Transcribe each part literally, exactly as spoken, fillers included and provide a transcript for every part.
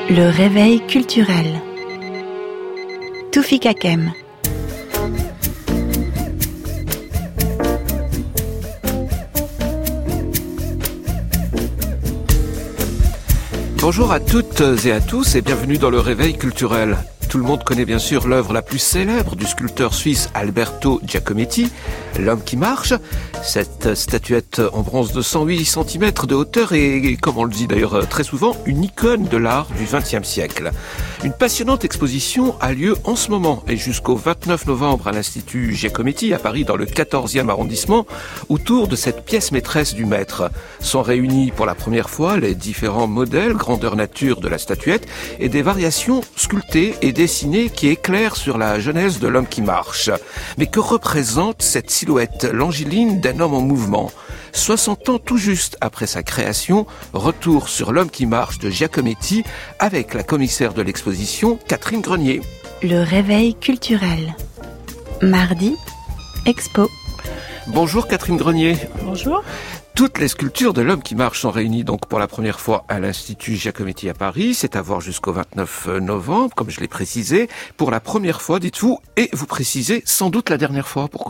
Le réveil culturel. Toufik Hakem. Bonjour à toutes et à tous et bienvenue dans le réveil culturel. Tout le monde connaît bien sûr l'œuvre la plus célèbre du sculpteur suisse Alberto Giacometti, L'homme qui marche. Cette statuette en bronze de cent huit centimètres de hauteur est, comme on le dit d'ailleurs très souvent, une icône de l'art du vingtième siècle. Une passionnante exposition a lieu en ce moment et jusqu'au vingt-neuf novembre à l'Institut Giacometti à Paris dans le quatorzième arrondissement autour de cette pièce maîtresse du maître. Sont réunis pour la première fois les différents modèles grandeur nature de la statuette et des variations sculptées et dessinées qui éclairent sur la genèse de l'homme qui marche. Mais que représente cette silhouette longiligne d'un homme en mouvement ? soixante ans tout juste après sa création, retour sur l'homme qui marche de Giacometti avec la commissaire de l'exposition, Catherine Grenier. Le réveil culturel. Mardi, expo. Bonjour Catherine Grenier. Bonjour. Toutes les sculptures de l'homme qui marche sont réunies donc pour la première fois à l'Institut Giacometti à Paris. C'est à voir jusqu'au vingt-neuf novembre, comme je l'ai précisé. Pour la première fois, dites-vous, et vous précisez sans doute la dernière fois. Pourquoi ?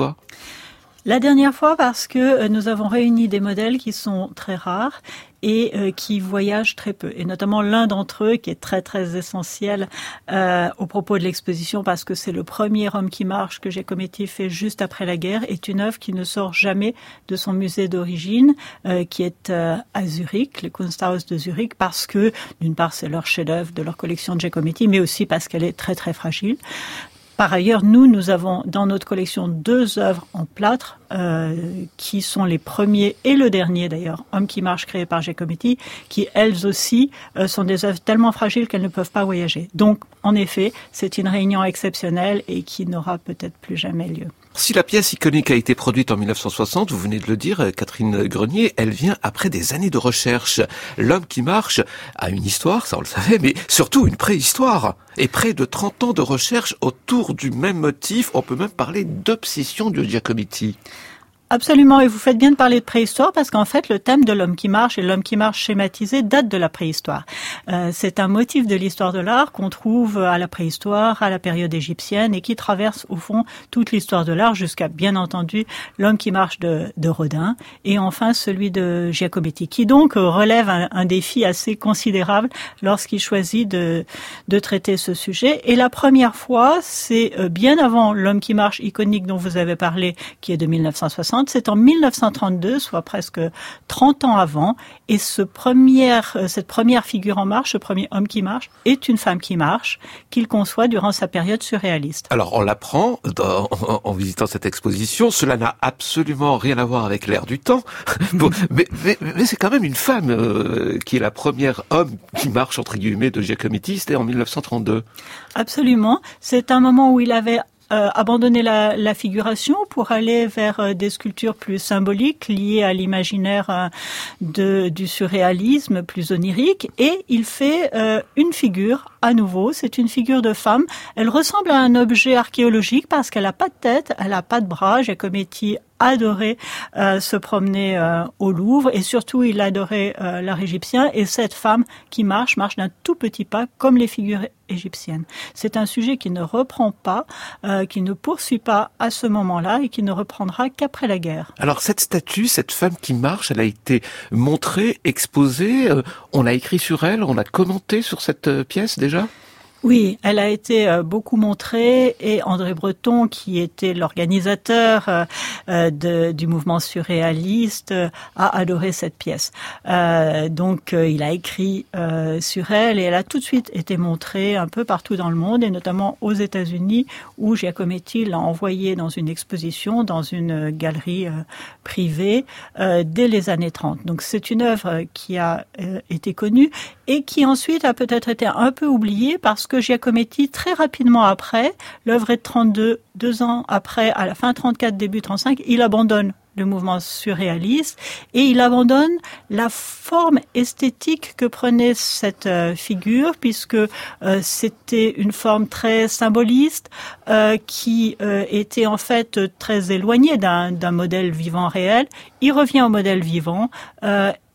La dernière fois parce que nous avons réuni des modèles qui sont très rares et euh, qui voyagent très peu. Et notamment l'un d'entre eux qui est très très essentiel euh, au propos de l'exposition parce que c'est le premier homme qui marche que Giacometti fait juste après la guerre, est une œuvre qui ne sort jamais de son musée d'origine euh, qui est euh, à Zurich, le Kunsthaus de Zurich, parce que d'une part c'est leur chef-d'œuvre de leur collection de Giacometti, mais aussi parce qu'elle est très très fragile. Par ailleurs, nous, nous avons dans notre collection deux œuvres en plâtre euh, qui sont les premiers et le dernier d'ailleurs, Homme qui marche créé par Giacometti, qui elles aussi euh, sont des œuvres tellement fragiles qu'elles ne peuvent pas voyager. Donc, en effet, c'est une réunion exceptionnelle et qui n'aura peut-être plus jamais lieu. Si la pièce iconique a été produite en dix-neuf cent soixante, vous venez de le dire, Catherine Grenier, elle vient après des années de recherche. L'homme qui marche a une histoire, ça on le savait, mais surtout une préhistoire. Et près de trente ans de recherche autour du même motif, on peut même parler d'obsession de Giacometti. Absolument, et vous faites bien de parler de préhistoire parce qu'en fait, le thème de l'homme qui marche et l'homme qui marche schématisé date de la préhistoire. Euh, c'est un motif de l'histoire de l'art qu'on trouve à la préhistoire, à la période égyptienne et qui traverse au fond toute l'histoire de l'art jusqu'à, bien entendu, l'homme qui marche de, de Rodin et enfin celui de Giacometti, qui donc relève un, un défi assez considérable lorsqu'il choisit de, de traiter ce sujet. Et la première fois, c'est bien avant l'homme qui marche iconique dont vous avez parlé, qui est de dix-neuf cent soixante. C'est en dix-neuf cent trente-deux, soit presque trente ans avant, et ce première, cette première figure en marche, ce premier homme qui marche, est une femme qui marche, qu'il conçoit durant sa période surréaliste. Alors on l'apprend dans, en, en visitant cette exposition, cela n'a absolument rien à voir avec l'ère du temps, bon, mais, mais, mais c'est quand même une femme euh, qui est la première homme qui marche, entre guillemets, de Giacometti, c'était en dix-neuf cent trente-deux. Absolument, c'est un moment où il avait Euh, abandonner la, la figuration pour aller vers euh, des sculptures plus symboliques liées à l'imaginaire euh, de, du surréalisme plus onirique, et il fait euh, une figure à nouveau, c'est une figure de femme. Elle ressemble à un objet archéologique parce qu'elle n'a pas de tête, elle n'a pas de bras. Giacometti adorait euh, se promener euh, au Louvre et surtout il adorait euh, l'art égyptien, et cette femme qui marche, marche d'un tout petit pas comme les figures égyptiennes. C'est un sujet qui ne reprend pas, euh, qui ne poursuit pas à ce moment-là et qui ne reprendra qu'après la guerre. Alors cette statue, cette femme qui marche, elle a été montrée, exposée, euh, on a écrit sur elle, on a commenté sur cette euh, pièce déjà ? Oui, elle a été euh, beaucoup montrée, et André Breton, qui était l'organisateur euh, de, du mouvement surréaliste, euh, a adoré cette pièce. Euh, donc, euh, il a écrit euh, sur elle et elle a tout de suite été montrée un peu partout dans le monde, et notamment aux États-Unis, où Giacometti l'a envoyée dans une exposition, dans une galerie euh, privée, euh, dès les années trente. Donc, c'est une œuvre qui a euh, été connue et qui ensuite a peut-être été un peu oubliée parce que Giacometti, très rapidement après, l'œuvre est de trente-deux, deux ans après, à la fin trente-quatre, début trente-cinq, il abandonne le mouvement surréaliste et il abandonne la forme esthétique que prenait cette euh, figure, puisque euh, c'était une forme très symboliste euh, qui euh, était en fait très éloignée d'un, d'un modèle vivant réel. Il revient au modèle vivant euh,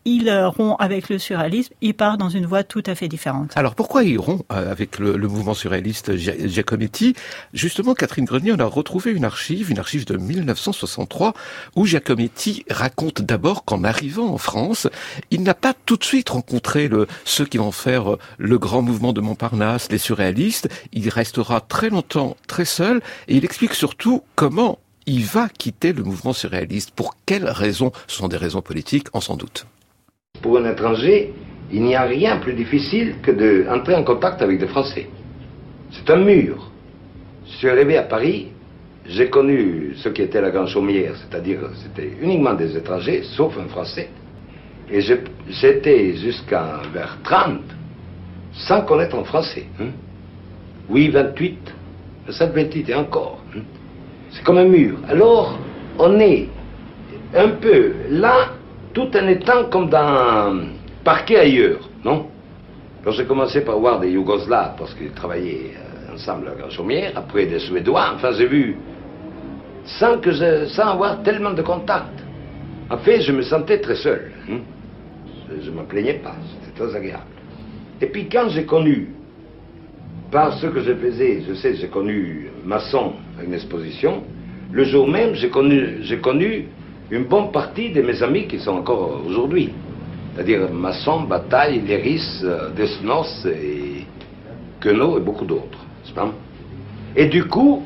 il rompt avec le surréalisme, il part dans une voie tout à fait différente. Alors pourquoi il rompt avec le, le mouvement surréaliste Giacometti? Justement, Catherine Grenier, on a retrouvé une archive, une archive de mille neuf cent soixante-trois, où Giacometti raconte d'abord qu'en arrivant en France, il n'a pas tout de suite rencontré le, ceux qui vont faire le grand mouvement de Montparnasse, les surréalistes. Il restera très longtemps très seul, et il explique surtout comment il va quitter le mouvement surréaliste. Pour quelles raisons? Ce sont des raisons politiques, on s'en doute. Pour un étranger, il n'y a rien de plus difficile que d'entrer en contact avec des Français. C'est un mur. Je suis arrivé à Paris, j'ai connu ce qui était la Grande Chaumière, c'est-à-dire c'était uniquement des étrangers, sauf un Français. Et j'étais jusqu'à vers trente, sans connaître un Français. Hein. Oui, vingt-huit, sept, vingt-huit et encore. Hein. C'est comme un mur. Alors, on est un peu là, tout en étant comme dans un parquet ailleurs, non? Alors j'ai commencé par voir des Yougoslaves, parce qu'ils travaillaient ensemble à la Grande Chaumière, après des Suédois, enfin j'ai vu, sans, que je, sans avoir tellement de contacts. En fait, je me sentais très seul. Hein? Je ne m'en plaignais pas, c'était très agréable. Et puis quand j'ai connu, par ce que je faisais, je sais, j'ai connu Masson à une exposition, le jour même, j'ai connu, j'ai connu une bonne partie de mes amis qui sont encore aujourd'hui. C'est-à-dire Masson, Bataille, Léris, Desnos et Queneau et beaucoup d'autres. C'est pas? Et du coup,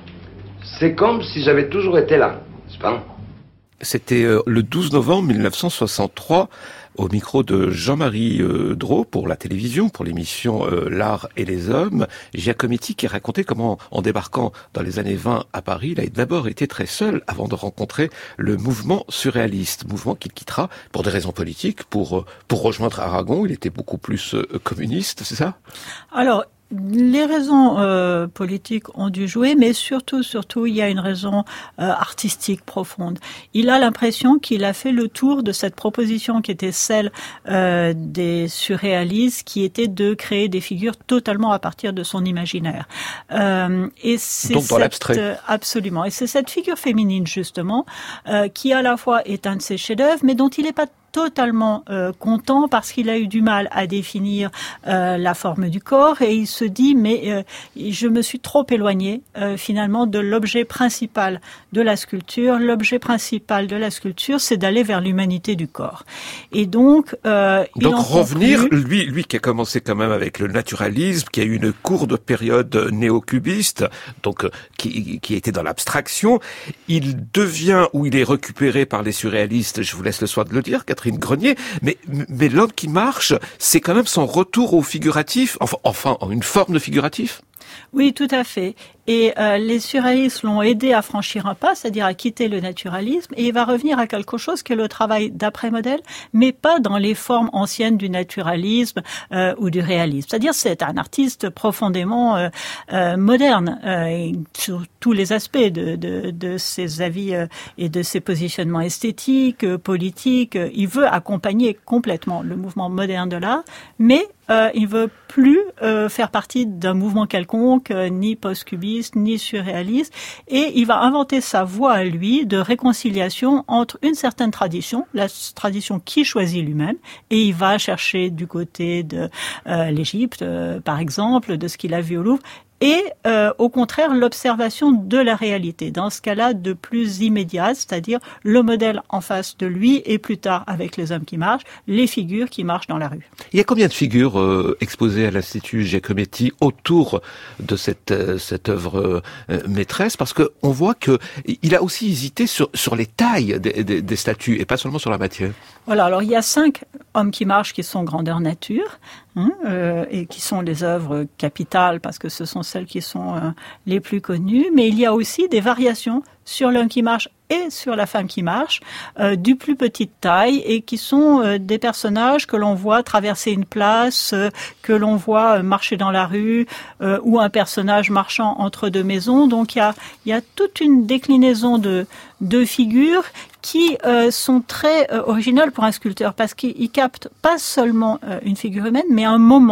c'est comme si j'avais toujours été là. C'est pas? C'était le douze novembre mille neuf cent soixante-trois, au micro de Jean-Marie euh, Drault pour la télévision, pour l'émission euh, L'Art et les Hommes, Giacometti qui racontait comment, en débarquant dans les années vingt à Paris, il a d'abord été très seul avant de rencontrer le mouvement surréaliste, mouvement qu'il quittera pour des raisons politiques, pour, pour rejoindre Aragon. Il était beaucoup plus euh, communiste, c'est ça? Alors, les raisons euh, politiques ont dû jouer, mais surtout, surtout, il y a une raison euh, artistique profonde. Il a l'impression qu'il a fait le tour de cette proposition qui était celle euh, des surréalistes, qui était de créer des figures totalement à partir de son imaginaire. Euh, et c'est Donc dans l'abstrait. Euh, absolument. Et c'est cette figure féminine, justement, euh, qui à la fois est un de ses chefs-d'œuvre, mais dont il n'est pas totalement euh, content parce qu'il a eu du mal à définir euh, la forme du corps et il se dit mais euh, je me suis trop éloigné euh, finalement de l'objet principal de la sculpture. L'objet principal de la sculpture, c'est d'aller vers l'humanité du corps. Et donc, euh, donc il en revenir, conclut... lui, lui qui a commencé quand même avec le naturalisme, qui a eu une courte période néo-cubiste, donc qui, qui était dans l'abstraction, il devient ou il est récupéré par les surréalistes. Je vous laisse le soin de le dire, Catherine Grenier, mais, mais l'homme qui marche, c'est quand même son retour au figuratif, enfin, enfin en une forme de figuratif. Oui, tout à fait. Et euh, les surréalistes l'ont aidé à franchir un pas, c'est-à-dire à quitter le naturalisme, et il va revenir à quelque chose qui est le travail d'après-modèle, mais pas dans les formes anciennes du naturalisme euh, ou du réalisme. C'est-à-dire c'est un artiste profondément euh, euh, moderne euh, sur tous les aspects de, de, de ses avis euh, et de ses positionnements esthétiques, euh, politiques. Il veut accompagner complètement le mouvement moderne de l'art, mais euh, il veut plus euh, faire partie d'un mouvement quelconque, euh, ni post-cubiste, ni surréaliste, et il va inventer sa voie à lui de réconciliation entre une certaine tradition, la tradition qu'il choisit lui-même, et il va chercher du côté de euh, l'Égypte, euh, par exemple, de ce qu'il a vu au Louvre, et euh, au contraire l'observation de la réalité, dans ce cas-là de plus immédiat, c'est-à-dire le modèle en face de lui et plus tard avec les hommes qui marchent, les figures qui marchent dans la rue. Il y a combien de figures euh, exposées à l'Institut Giacometti autour de cette euh, cette œuvre euh, maîtresse? Parce que on voit que il a aussi hésité sur sur les tailles des, des, des statues et pas seulement sur la matière. Voilà, alors il y a cinq hommes qui marchent qui sont grandeur nature, hein, euh, et qui sont les œuvres capitales parce que ce sont celles qui sont euh, les plus connues, mais il y a aussi des variations sur l'homme qui marche et sur la femme qui marche, euh, du plus petite taille, et qui sont euh, des personnages que l'on voit traverser une place, euh, que l'on voit euh, marcher dans la rue, euh, ou un personnage marchant entre deux maisons. Donc il y a, il y a toute une déclinaison de, de figures qui euh, sont très euh, originales pour un sculpteur, parce qu'il capte pas seulement euh, une figure humaine, mais un moment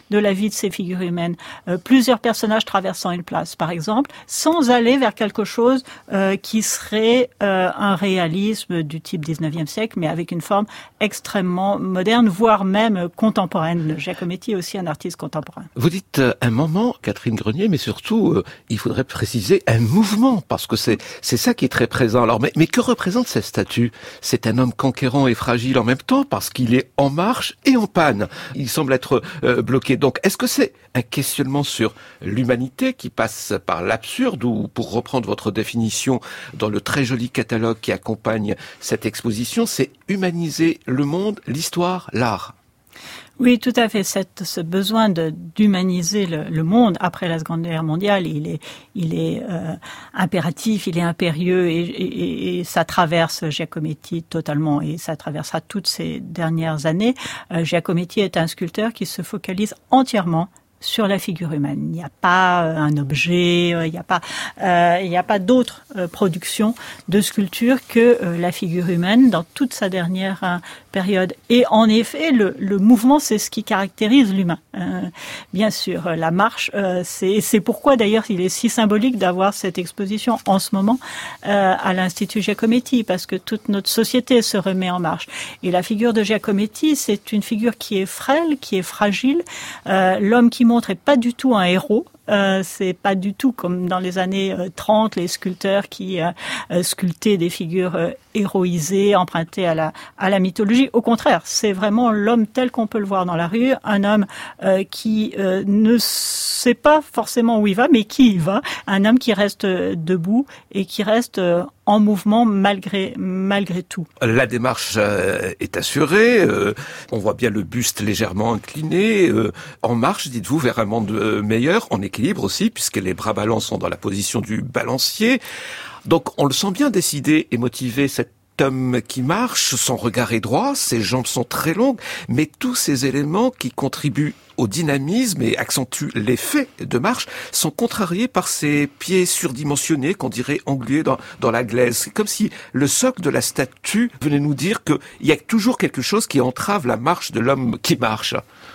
de la vie de ces figures humaines. Euh, plusieurs personnages traversant une place, par exemple, sans aller vers quelque chose euh, qui serait euh, un réalisme du type dix-neuvième siècle, mais avec une forme extrêmement moderne, voire même contemporaine. Giacometti est aussi un artiste contemporain. Vous dites euh, un moment, Catherine Grenier, mais surtout, euh, il faudrait préciser un mouvement, parce que c'est c'est ça qui est très présent. Alors, mais, mais que représente cette statue ? C'est un homme conquérant et fragile en même temps, parce qu'il est en marche et en panne. Il semble être euh, bloqué. Donc, est-ce que c'est un questionnement sur l'humanité qui passe par l'absurde, ou, pour reprendre votre définition dans le très joli catalogue qui accompagne cette exposition, c'est humaniser le monde, l'histoire, l'art ? Oui, tout à fait. Cette, ce besoin de, d'humaniser le, le monde après la Seconde Guerre mondiale, il est, il est euh, impératif, il est impérieux, et, et, et ça traverse Giacometti totalement, et ça traversera toutes ces dernières années. Euh, Giacometti est un sculpteur qui se focalise entièrement sur la figure humaine. Il n'y a pas euh, un objet, euh, il n'y a pas, euh, il n'y a pas d'autre euh, production de sculpture que euh, la figure humaine dans toute sa dernière euh, période. Et en effet, le, le mouvement, c'est ce qui caractérise l'humain. Euh, bien sûr, euh, la marche, euh, c'est, c'est pourquoi d'ailleurs il est si symbolique d'avoir cette exposition en ce moment euh, à l'Institut Giacometti, parce que toute notre société se remet en marche. Et la figure de Giacometti, c'est une figure qui est frêle, qui est fragile. Euh, l'homme qui montre est pas du tout un héros. Euh, c'est pas du tout comme dans les années euh, trente, les sculpteurs qui euh, euh, sculptaient des figures euh, héroïsées, empruntées à la à la mythologie. Au contraire, c'est vraiment l'homme tel qu'on peut le voir dans la rue, un homme euh, qui euh, ne sait pas forcément où il va, mais qui y va, un homme qui reste euh, debout et qui reste euh, en mouvement malgré malgré tout. La démarche euh, est assurée, euh, on voit bien le buste légèrement incliné, euh, en marche, dites-vous, vers un monde euh, meilleur, en équilibre aussi, puisque les bras ballants sont dans la position du balancier. Donc on le sent bien décidé et motivé, cet homme qui marche, son regard est droit, ses jambes sont très longues, mais tous ces éléments qui contribuent au dynamisme et accentuent l'effet de marche sont contrariés par ses pieds surdimensionnés, qu'on dirait englués dans, dans la glaise. C'est comme si le socle de la statue venait nous dire qu'il y a toujours quelque chose qui entrave la marche de l'homme qui marche.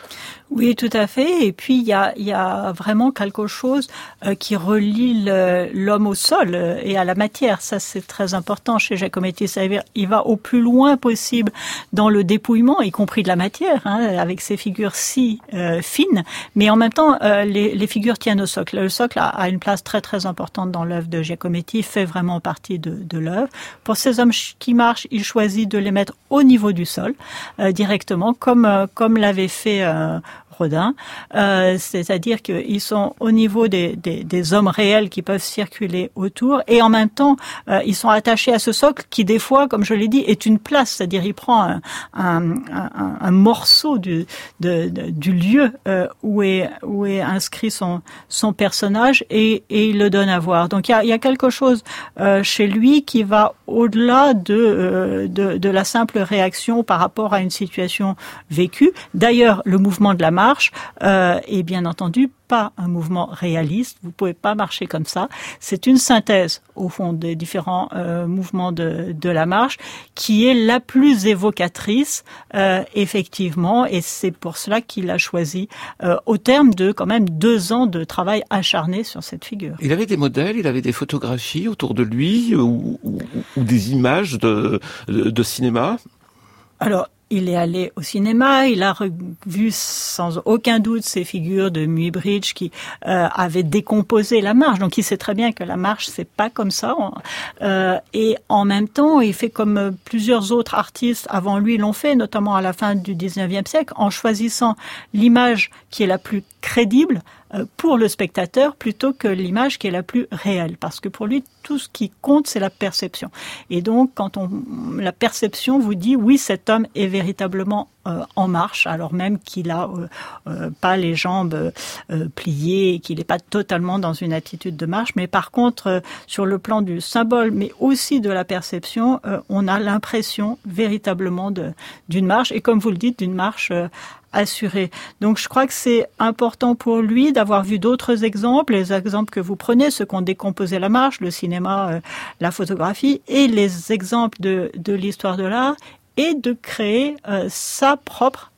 Oui, tout à fait. Et puis, il y a, il y a vraiment quelque chose euh, qui relie le, l'homme au sol euh, et à la matière. Ça, c'est très important chez Giacometti. Ça veut dire, il va au plus loin possible dans le dépouillement, y compris de la matière, hein, avec ces figures si euh, fines. Mais en même temps, euh, les, les figures tiennent au socle. Le socle a, a une place très, très importante dans l'œuvre de Giacometti, fait vraiment partie de, de l'œuvre. Pour ces hommes qui marchent, il choisit de les mettre au niveau du sol, euh, directement, comme, euh, comme l'avait fait euh, Rodin, euh, c'est-à-dire qu'ils sont au niveau des, des, des hommes réels qui peuvent circuler autour, et en même temps euh, ils sont attachés à ce socle qui des fois, comme je l'ai dit, est une place, c'est-à-dire il prend un, un, un, un morceau du, de, de, du lieu euh, où est où est inscrit son son personnage et, et il le donne à voir. Donc il y a, il y a quelque chose euh, chez lui qui va au-delà de, euh, de de la simple réaction par rapport à une situation vécue. D'ailleurs, le mouvement de la marche marche euh, est bien entendu pas un mouvement réaliste. Vous pouvez pas marcher comme ça. C'est une synthèse, au fond, des différents euh, mouvements de, de la marche, qui est la plus évocatrice, euh, effectivement, et c'est pour cela qu'il a choisi, euh, au terme de quand même deux ans de travail acharné sur cette figure. Il avait des modèles, il avait des photographies autour de lui, ou, ou, ou des images de, de, de cinéma. Alors, il est allé au cinéma, il a revu sans aucun doute ces figures de Muybridge qui euh, avaient décomposé la marche. Donc il sait très bien que la marche, c'est pas comme ça. Euh, et en même temps, il fait comme plusieurs autres artistes avant lui l'ont fait, notamment à la fin du dix-neuvième siècle, en choisissant l'image qui est la plus crédible pour le spectateur plutôt que l'image qui est la plus réelle, parce que pour lui tout ce qui compte c'est la perception. Et donc quand on la perception vous dit oui, cet homme est véritablement euh, en marche, alors même qu'il a euh, euh, pas les jambes euh, pliées et qu'il n'est pas totalement dans une attitude de marche, mais par contre euh, sur le plan du symbole mais aussi de la perception, euh, on a l'impression véritablement de d'une marche, et comme vous le dites, d'une marche euh, assuré. Donc je crois que c'est important pour lui d'avoir vu d'autres exemples, les exemples que vous prenez, ceux qui ont décomposé la marche, le cinéma, euh, la photographie, et les exemples de, de l'histoire de l'art, et de créer euh, sa propre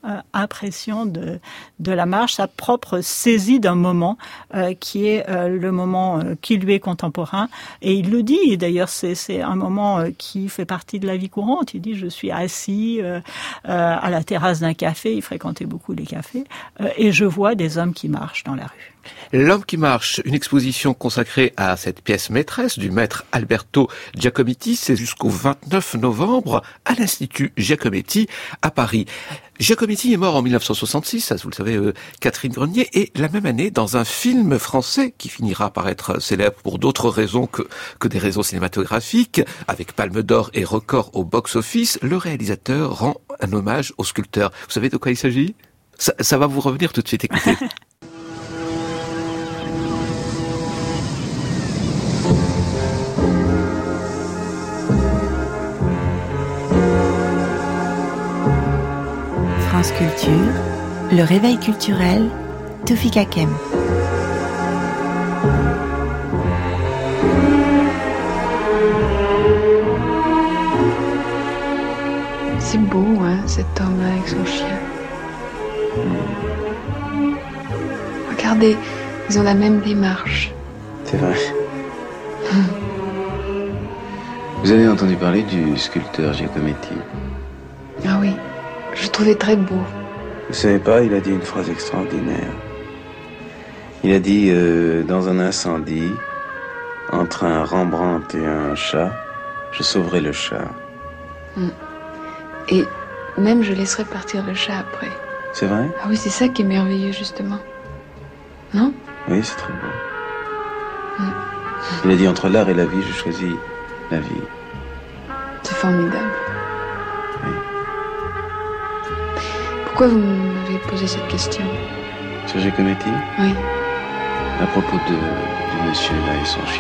euh, impression de, de la marche, sa propre saisie d'un moment euh, qui est euh, le moment euh, qui lui est contemporain. Et il le dit, d'ailleurs, c'est, c'est un moment euh, qui fait partie de la vie courante. Il dit, je suis assis euh, euh, à la terrasse d'un café, il fréquentait beaucoup les cafés, euh, et je vois des hommes qui marchent dans la rue. L'homme qui marche, une exposition consacrée à cette pièce maîtresse du maître Alberto Giacometti, c'est jusqu'au vingt-neuf novembre à l'Institut Giacometti à Paris. Giacometti est mort en dix-neuf cent soixante-six, ça vous le savez, euh, Catherine Grenier, et la même année dans un film français qui finira par être célèbre pour d'autres raisons que, que des raisons cinématographiques, avec Palme d'Or et record au box-office, le réalisateur rend un hommage au sculpteur. Vous savez de quoi il s'agit ? ça, ça va vous revenir tout de suite, écoutez. France Culture, le réveil culturel, Toufik Hakem. C'est beau, hein, cet homme-là avec son chien. Regardez, ils ont la même démarche. C'est vrai. Vous avez entendu parler du sculpteur Giacometti? Ah oui, je le trouvais très beau. Vous savez pas, il a dit une phrase extraordinaire. Il a dit, euh, dans un incendie, entre un Rembrandt et un chat, je sauverai le chat. Mm. Et même je laisserai partir le chat après. C'est vrai? Ah oui, c'est ça qui est merveilleux, justement. Non? Oui, c'est très beau. Mm. Il a dit, entre l'art et la vie, je choisis la vie. C'est formidable. Oui. Pourquoi vous m'avez posé cette question? Sur Giacometti? Oui. À propos de, du monsieur là et son chien.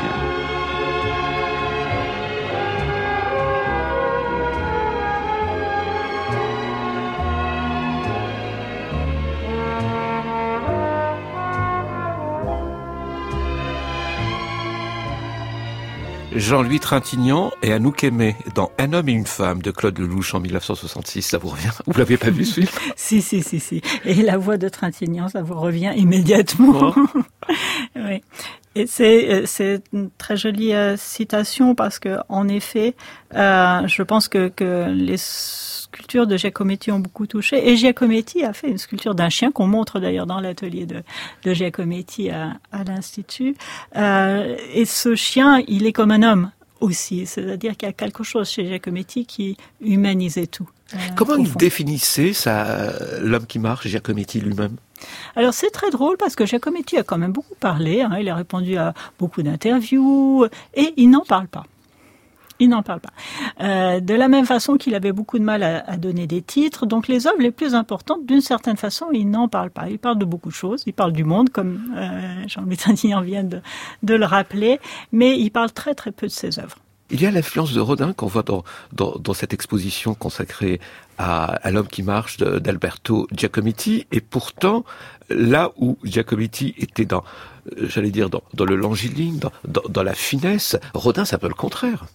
Jean-Louis Trintignant et Anouk Aimée dans Un homme et une femme de Claude Lelouch en dix-neuf cent soixante-six. Ça vous revient? Vous l'avez pas vu ce film? Si, si, si, si. Et la voix de Trintignant, ça vous revient immédiatement. Oh. Oui. Et c'est, c'est une très jolie euh, citation parce que, en effet, euh, je pense que, que les sculptures de Giacometti ont beaucoup touché. Et Giacometti a fait une sculpture d'un chien qu'on montre d'ailleurs dans l'atelier de, de Giacometti à, à l'Institut. Euh, et ce chien, il est comme un homme aussi. C'est-à-dire qu'il y a quelque chose chez Giacometti qui humanisait tout. Euh, Comment il définissait ça, l'homme qui marche, Giacometti lui-même? Alors c'est très drôle parce que Giacometti a quand même beaucoup parlé, hein, il a répondu à beaucoup d'interviews et il n'en parle pas. Il n'en parle pas. Euh, de la même façon qu'il avait beaucoup de mal à, à donner des titres, donc les œuvres les plus importantes, d'une certaine façon, il n'en parle pas. Il parle de beaucoup de choses, il parle du monde, comme euh, Jean-Louis Trintignant vient de, de le rappeler, mais il parle très très peu de ses œuvres. Il y a l'influence de Rodin qu'on voit dans, dans, dans cette exposition consacrée à, à l'homme qui marche de, d'Alberto Giacometti. Et pourtant, là où Giacometti était dans, j'allais dire, dans, dans le longiligne, dans, dans, dans la finesse, Rodin, c'est un peu le contraire.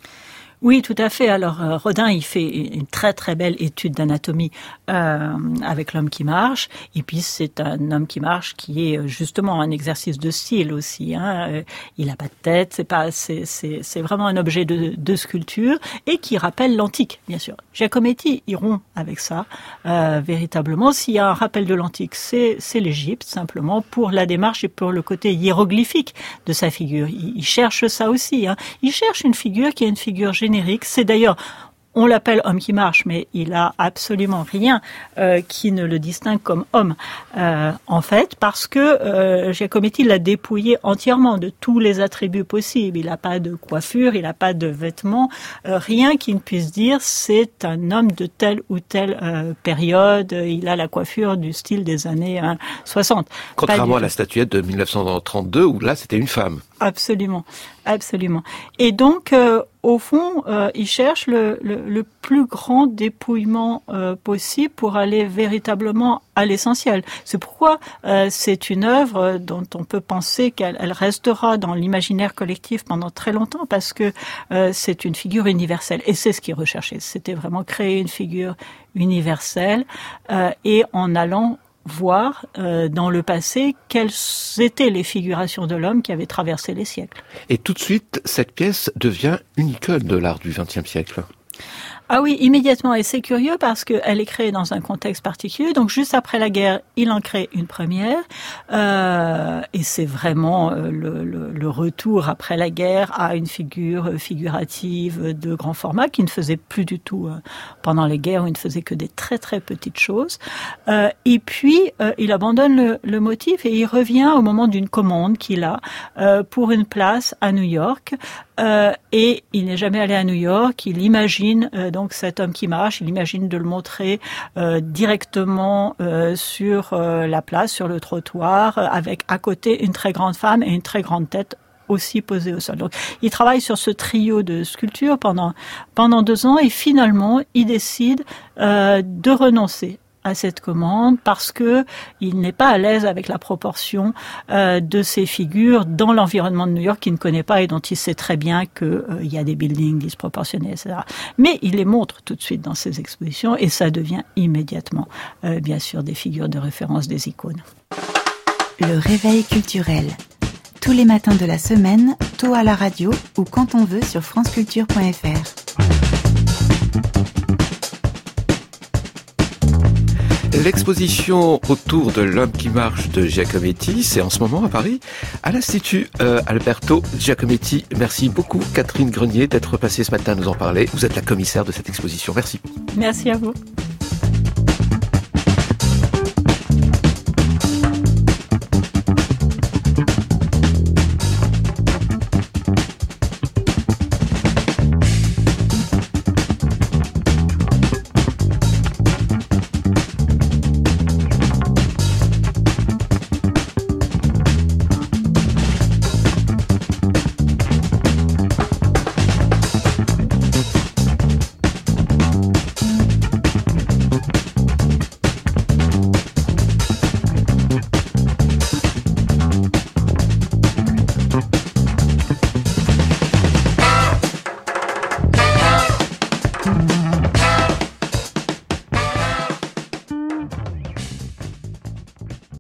Oui, tout à fait. Alors, euh, Rodin, il fait une très très belle étude d'anatomie euh, avec l'homme qui marche. Et puis, c'est un homme qui marche qui est justement un exercice de style aussi. Hein. Euh, il n'a pas de tête, c'est pas, c'est, c'est, c'est vraiment un objet de, de sculpture et qui rappelle l'antique, bien sûr. Giacometti iront avec ça, euh, véritablement. S'il y a un rappel de l'antique, c'est, c'est l'Égypte, simplement, pour la démarche et pour le côté hiéroglyphique de sa figure. Il, il cherche ça aussi. Hein. Il cherche une figure qui est une figure générique. C'est d'ailleurs, on l'appelle homme qui marche, mais il a absolument rien euh, qui ne le distingue comme homme, euh, en fait, parce que euh, Giacometti l'a dépouillé entièrement de tous les attributs possibles. Il n'a pas de coiffure, il n'a pas de vêtements, euh, rien qui ne puisse dire c'est un homme de telle ou telle euh, période. Il a la coiffure du style des années hein, soixante. Contrairement à la statuette de dix-neuf cent trente-deux, où là, c'était une femme. Absolument, absolument. Et donc, euh, au fond, euh, il cherche le, le, le plus grand dépouillement euh, possible pour aller véritablement à l'essentiel. C'est pourquoi euh, c'est une œuvre dont on peut penser qu'elle elle restera dans l'imaginaire collectif pendant très longtemps, parce que euh, c'est une figure universelle. Et c'est ce qu'il recherchait. C'était vraiment créer une figure universelle euh, et en allant voir euh, dans le passé quelles étaient les figurations de l'homme qui avaient traversé les siècles. Et tout de suite, cette pièce devient une icône de l'art du vingtième siècle. Ah oui, immédiatement, et c'est curieux parce qu'elle est créée dans un contexte particulier. Donc juste après la guerre, il en crée une première, euh, et c'est vraiment euh, le, le, le retour après la guerre à une figure figurative de grand format qui ne faisait plus du tout euh, pendant les guerres, où il ne faisait que des très très petites choses. Euh, et puis euh, il abandonne le, le motif et il revient au moment d'une commande qu'il a euh, pour une place à New York. Euh, et il n'est jamais allé à New York. Il imagine euh, donc cet homme qui marche, il imagine de le montrer euh, directement euh, sur euh, la place, sur le trottoir, euh, avec à côté une très grande femme et une très grande tête aussi posée au sol. Donc, il travaille sur ce trio de sculptures pendant pendant deux ans et finalement, il décide euh, de renoncer à cette commande parce que il n'est pas à l'aise avec la proportion euh, de ces figures dans l'environnement de New York qu'il ne connaît pas et dont il sait très bien que euh, il y a des buildings disproportionnés, et cetera. Mais il les montre tout de suite dans ses expositions et ça devient immédiatement, euh, bien sûr, des figures de référence, des icônes. Le réveil culturel. Tous les matins de la semaine, tôt à la radio ou quand on veut sur franceculture point f r. L'exposition autour de l'homme qui marche de Giacometti, c'est en ce moment à Paris, à l'Institut euh, Alberto Giacometti. Merci beaucoup Catherine Grenier d'être passée ce matin à nous en parler. Vous êtes la commissaire de cette exposition. Merci. Merci à vous.